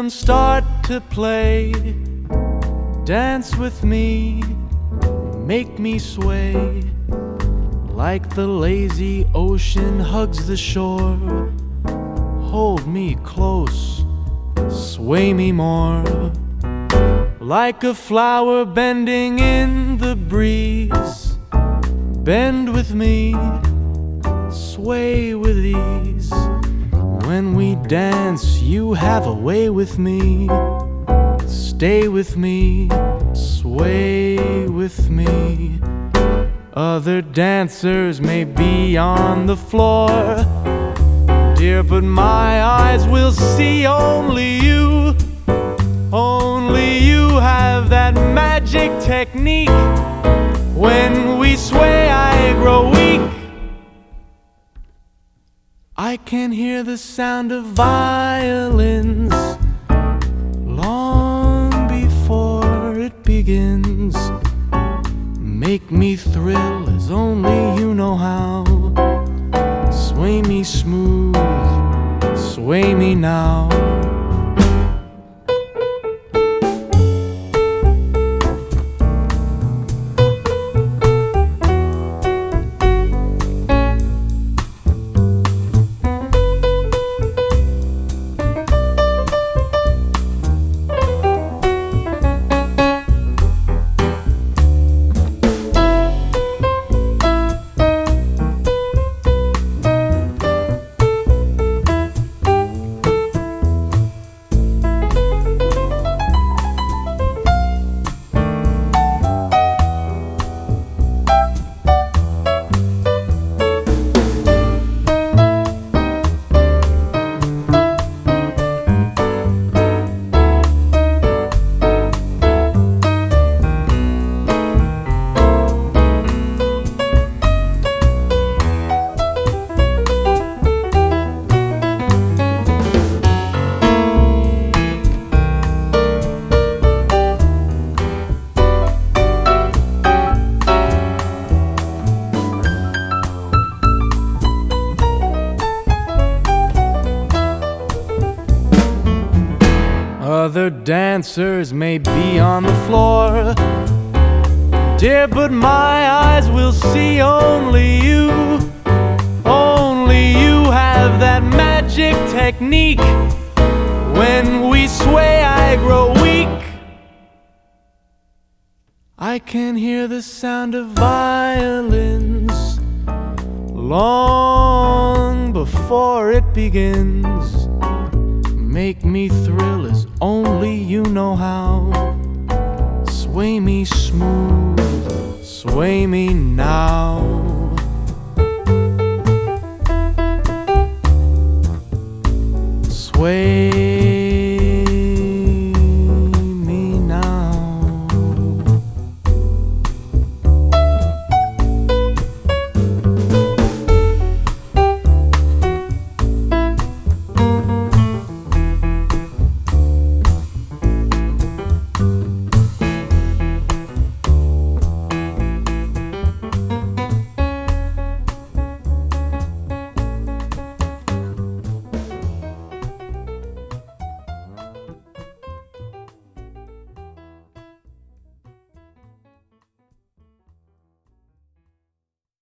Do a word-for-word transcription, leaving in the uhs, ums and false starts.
rhythm start to play. Dance with me, make me sway, like the lazy ocean hugs the shore. Hold me close, sway me more, like a flower bending in the breeze. Bend with me, sway with ease. When we dance, you have a way with me. Stay with me, sway with me. Other dancers may be on the floor, dear, but my eyes will see only you. Only you have that magic technique. When we sway, I grow weak. I can hear the sound of violins long before it begins. Make me thrill as only you know how. Sway me smooth, sway me now. Other dancers may be on the floor, dear, but my eyes will see only you. Only you have that magic technique. When we sway, I grow weak. I can hear the sound of violins long before it begins. Make me thrill as only you know how. Sway me smooth, sway me now.